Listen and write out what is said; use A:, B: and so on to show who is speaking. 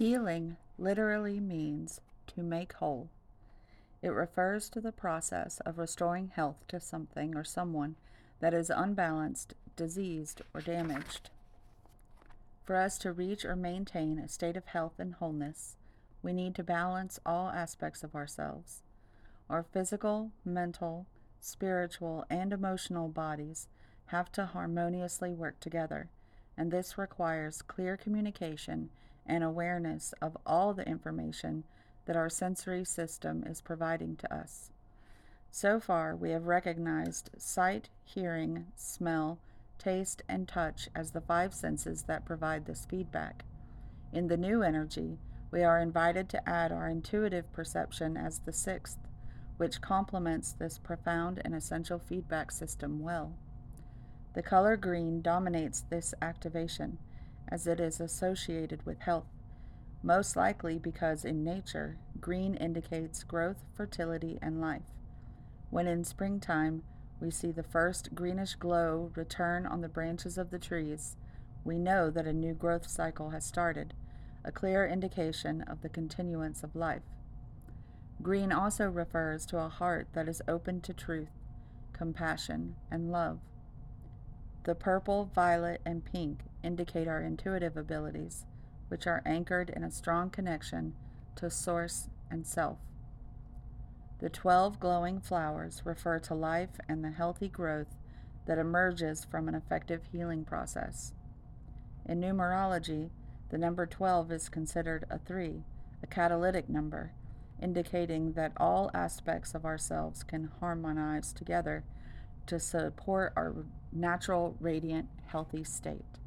A: Healing literally means to make whole. It refers to the process of restoring health to something or someone that is unbalanced, diseased, or damaged. For us to reach or maintain a state of health and wholeness, we need to balance all aspects of ourselves. Our physical, mental, spiritual, and emotional bodies have to harmoniously work together, and this requires clear communication and awareness of all the information that our sensory system is providing to us. So far, we have recognized sight, hearing, smell, taste, and touch as the five senses that provide this feedback. In the new energy, we are invited to add our intuitive perception as the sixth, which complements this profound and essential feedback system well. The color green dominates this activation, as it is associated with health, most likely because in nature, green indicates growth, fertility, and life. When in springtime we see the first greenish glow return on the branches of the trees, we know that a new growth cycle has started, a clear indication of the continuance of life. Green also refers to a heart that is open to truth, compassion, and love. The purple, violet, and pink indicate our intuitive abilities, which are anchored in a strong connection to Source and Self. The 12 glowing flowers refer to life and the healthy growth that emerges from an effective healing process. In numerology, the number 12 is considered a 3, a catalytic number, indicating that all aspects of ourselves can harmonize together to support our natural, radiant, healthy state.